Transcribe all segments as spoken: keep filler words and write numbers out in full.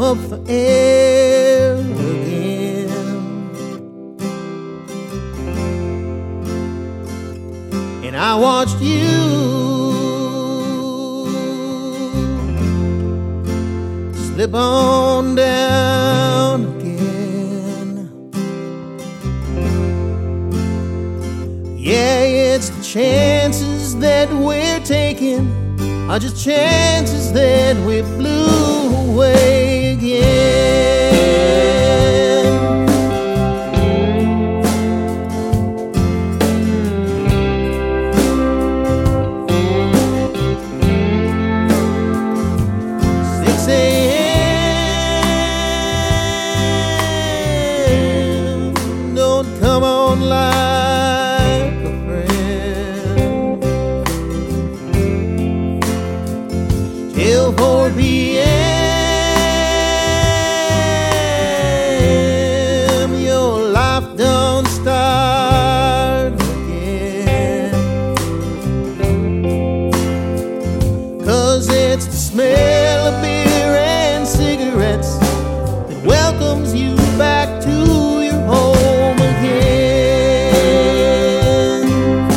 up for air again. And I watched you slip on down again. Yeah, it's the chances that we're taking are just chances that we blew away again. six a.m. don't come on like a friend till four p.m. your life don't start again. 'Cause it's the smell of beer and cigarettes that welcomes you back to your home again.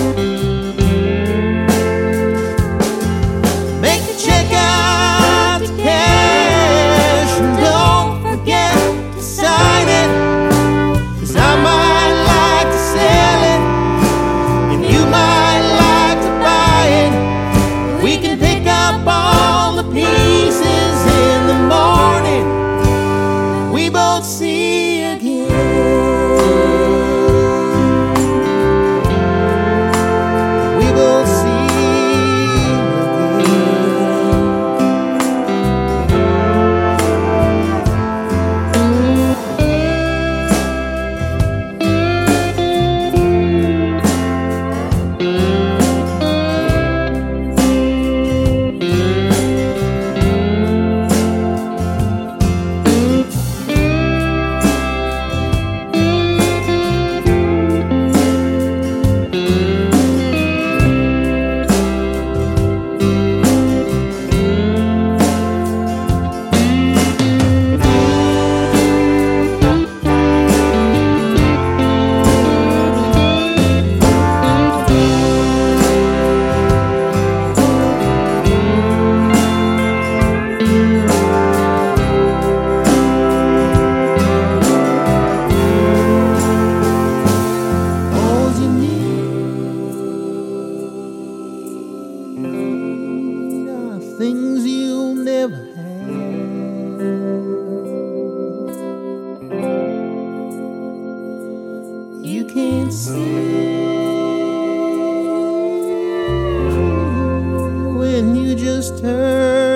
Make the check out to cash and don't forget to sign it, 'cause I might like to sell it and you might like to buy it. We can pick up all the pieces in the morning we both see again. We both see again. All you need are things you'll never have. You can't see when you just turn